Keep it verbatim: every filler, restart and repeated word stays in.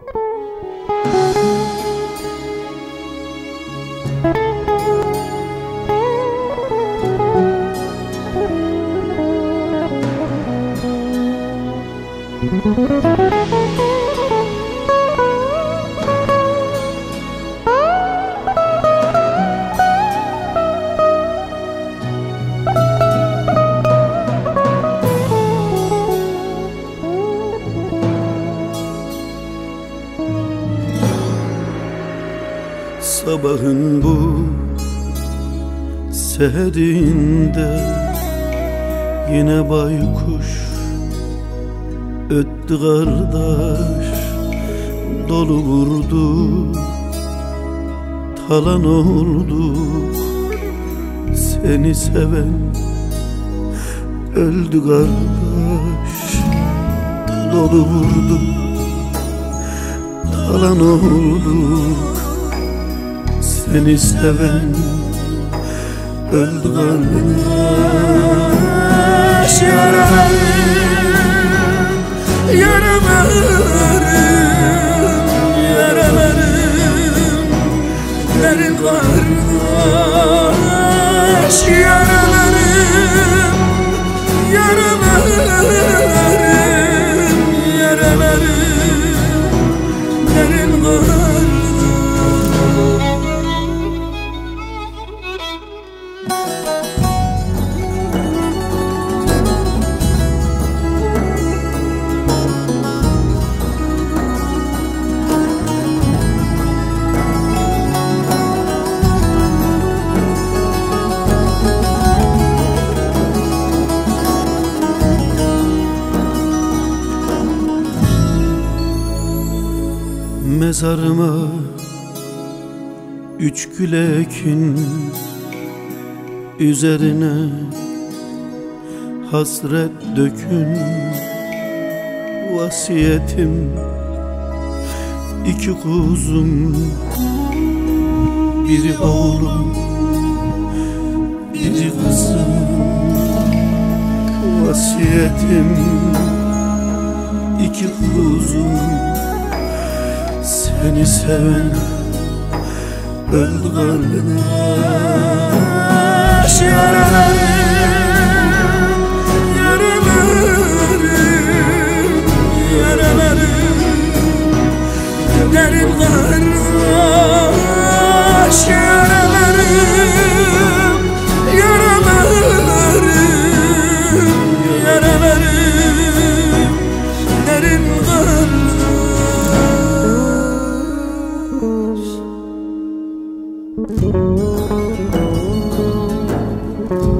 Sabahın bu seherinde yine baykuş öttü kardeş, dolu vurdu, talan olduk. Seni seven öldü kardeş, dolu vurdu, talan olduk. Seni seven öldü kardeş. Yaralarım, yaralarım, yaralarım derin kardeş. Yaralarım, yaralarım, yaralarım derin kardeş. Mezarıma üç gül ekin, üzerine hasret dökün. Vasiyetim iki kuzum, biri oğlum, biri kızım. Vasiyetim iki kuzum, seni seven öldü kardeş. Yaralarım, yaralarım, yaralarım derin kardeş. Yaralarım, yaralarım, yaralarım derin kardeş.